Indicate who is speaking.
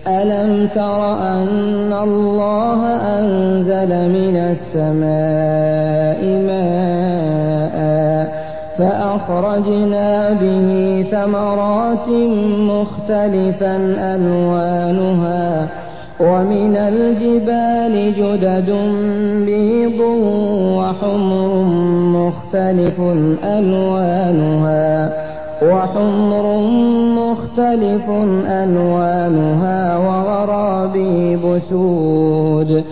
Speaker 1: ألم تر أن الله أنزل من السماء ماء فأخرجنا به ثمرات مختلفا ألوانها ومن الجبال جدد بيض وحمر مختلف ألوانها وغرابيب سود